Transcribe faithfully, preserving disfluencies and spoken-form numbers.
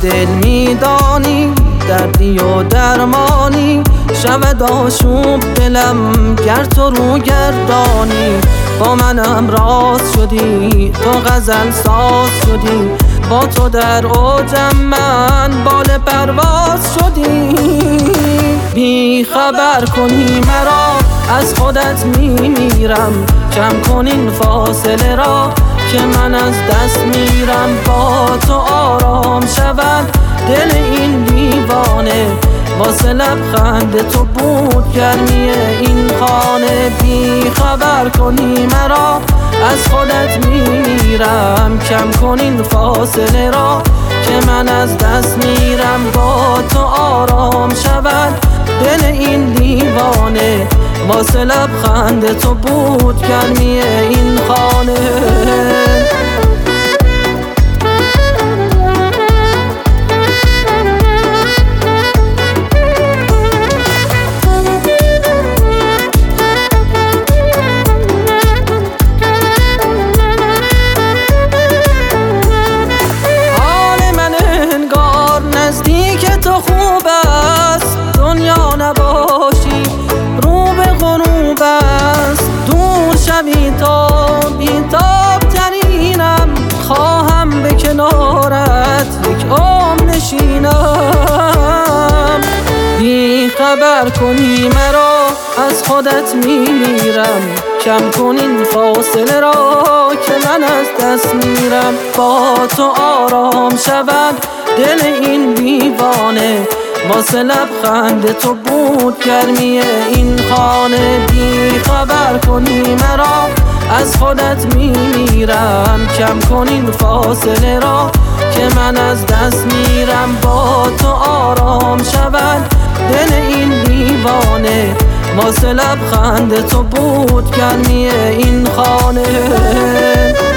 دل میدانی، دردی و درمانی، شود آشوب دلم گر تو رو گردانی. با منم راست شدی، تو غزل ساز شدی، با تو در اوجم من بال پرواز شدی. بی خبر کنی مرا از خودت میمیرم، کم کن این فاصله را که من از دست میرم. با تو آرام شود دل این دیوانه، واسه لبخند تو بود گرمی این خانه. بی خبر کنی مرا از خودت میمیرم، کم کن این فاصله را که من از دست میرم. با تو آرام شود دل این دیوانه، واسه لبخند تو بود گرمی این خانه. تو خوب است دنیا نباشی، رو به غروب است دور شوی تا بی‌تاب ترینم. خواهم به کنارت یک عمر نشینم. بی خبر کنی مرا از خودت میمیرم، کم کن این فاصله را که من از دست میرم. با تو آرام شود دل این دیوانه، واسه لبخند تو بود گرمی این خانه. بی خبر کنی مرا از خودت میمیرم، کم کن این فاصله را که من از دست میرم. با تو آرام شود دل این دیوانه، واسه لبخند تو بود گرمی این خانه.